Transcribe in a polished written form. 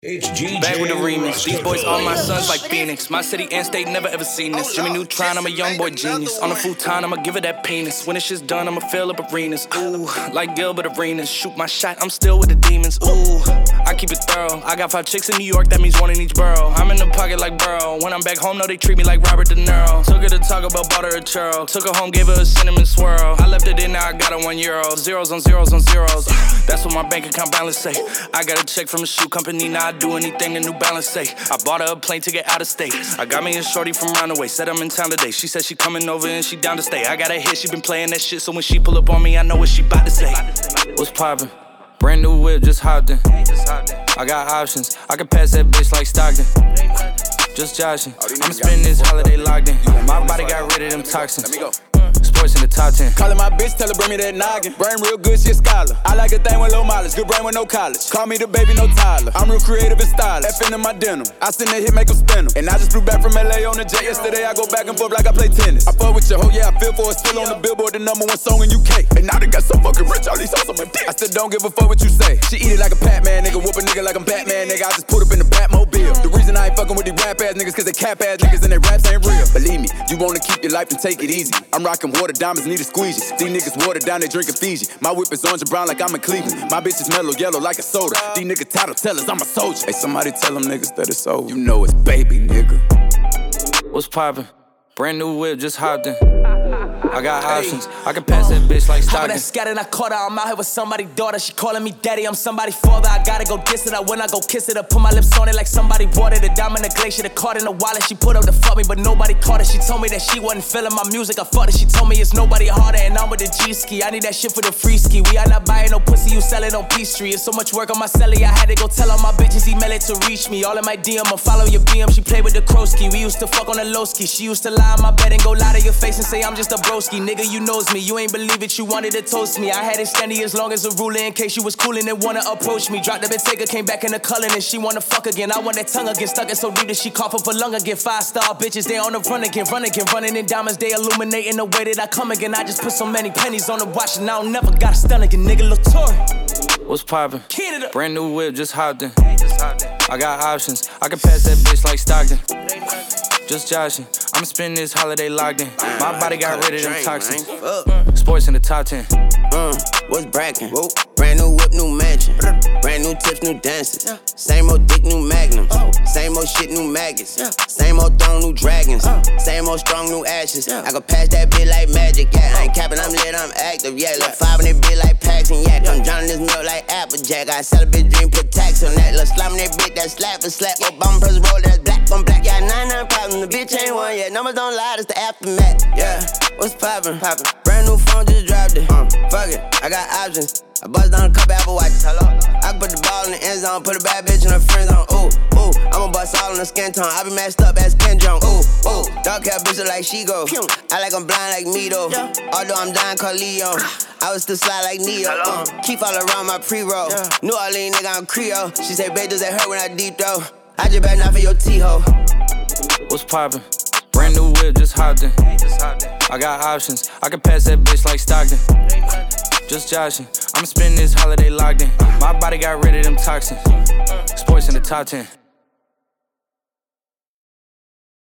Back with the remix. These boys are my sons like Phoenix. My city and state never ever seen this. Jimmy Neutron, I'm a young boy genius. On a futon, I'ma give it that penis. When this shit's done, I'ma fill up arenas. Ooh, like Gilbert Arenas. Shoot my shot, I'm still with the demons. Ooh, I keep it thorough. I got 5 chicks in New York, that means 1 in each borough. I'm in the pocket like Burrow. When I'm back home, no, they treat me like Robert De Niro. Took her to Taco Bell, bought her a churro. Took her home, gave her a cinnamon swirl. I left it in, now I got her €1. Zeros on zeros on zeros. That's what my bank account balance say. I got a check from a shoe company, now I do anything to New Balance say. I bought her a plane ticket out of state. I got me a shorty from Roundaway. Said I'm in town today. She said she coming over and she down to stay. I got a hit, she been playing that shit. So when she pull up on me, I know what she bout to say. What's poppin'? Brand new whip, just hopped in. I got options. I can pass that bitch like Stockton. Just joshing. I'ma spend this holiday locked in. My body got rid of them toxins. Sports in the top 10. Callin' my bitch, tell her bring me that noggin. Brain real good, she a scholar. I like a thing with low mileage, good brain with no college. Call me the baby, no Tyler. I'm real creative and stylish. F in my denim. I send that hit, make them spin 'em. And I just flew back from LA on the jet yesterday. I go back and forth like I play tennis. I fuck with your hoe, yeah, I feel for it. Still on the Billboard, the #1 song in UK. And now they got so fucking rich, all these hoes on my dick. I still don't give a fuck what you say. She eat it like a Pac-Man, nigga. Whoop a nigga like I'm Batman, nigga. I just put up in the Batmobile. The reason I ain't fucking with these rap-ass niggas, cause they cap-ass niggas and they raps ain't real. Believe me, you wanna keep your life and take it easy. I'm rocking water diamonds, need a squeegee. These niggas water down, they drinking Fiji. My whip is orange and brown like I'm in Cleveland. My bitch is mellow yellow like a soda. These niggas title tellers, I'm a soldier. Hey, somebody tell them niggas that it's over. You know it's baby, nigga. What's poppin'? Brand new whip, just hopped in. I got options. I can pass that bitch like Stockton. I'm scattered, I caught her. I'm out here with somebody's daughter. She calling me daddy. I'm somebody's father. I gotta go diss it. When I go kiss it, I put my lips on it like somebody bought it. A diamond, a glacier, the card in the wallet. She put up to fuck me, but nobody caught it. She told me that she wasn't feeling my music. I fucked it. She told me it's nobody harder, and I'm with the G-ski. I need that shit for the free ski. We are not buying no pussy. You sell it on Peachtree. It's so much work on my celly. I had to go tell all my bitches email it to reach me. All in my DM, I follow your BM. She played with the Krosky. We used to fuck on the low ski. She used to lie on my bed and go lie to your face and say I'm just a broski. Nigga, you knows me. You ain't believe it. You wanted to toast me. I had it standy as long as a ruler in case you was coolin' and wanna approach me. Dropped the Bentayga, came back in the cullin' and she wanna fuck again. I want that tongue again, stuck it so deep that she cough up a lung again. 5-star bitches, they on the run again, running in diamonds, they illuminating the way that I come again. I just put so many pennies on the watch and I don't never got a stun again, nigga. Latour. What's poppin'? Canada. Brand new whip, just hopped in. I got options. I can pass that bitch like Stockton. Just joshing. I'ma spend this holiday locked in. My body got rid of them toxins. Sports in the top 10. What's brackin'? Brand new whip, new mansion. Brand new tips, new dances. Same old dick, new magnums. Same old shit, new maggots. Same old throne, new dragons. Same old strong, new ashes. I can pass that bitch like magic, yeah. I ain't capping, I'm lit, I'm active, yeah. Look 5 in that bitch like Paxton, yeah. I'm drowning this milk like Applejack. I sell a bitch dream, put tax on that. Look slime that bitch, that slap. Obama press roll, that's black on black. Yeah, 99 problems, the bitch ain't one yet. Numbers don't lie, that's the aftermath, yeah. What's poppin'? Brand new phone, just dropped it. Fuck it, I got options. I bust down a couple Apple Watches. Hello? I can put the ball in the end zone, put a bad bitch in her friend zone. Ooh, I'ma bust all in the skin tone. I be messed up as Ken Jong. Ooh, dark hair bitch look like she go. I like I'm blind like me though. Although I'm dying called Leon. I was still slide like Neo. Keep all around my pre-roll. New Orleans nigga, I'm Creole. She say, babe, does it hurt when I deep throw? I just better not for your T-ho. What's poppin'? Brand new whip, just hopped in. I got options. I can pass that bitch like Stockton. Just joshing. I'ma spend this holiday locked in. My body got rid of them toxins. Sports in the top 10.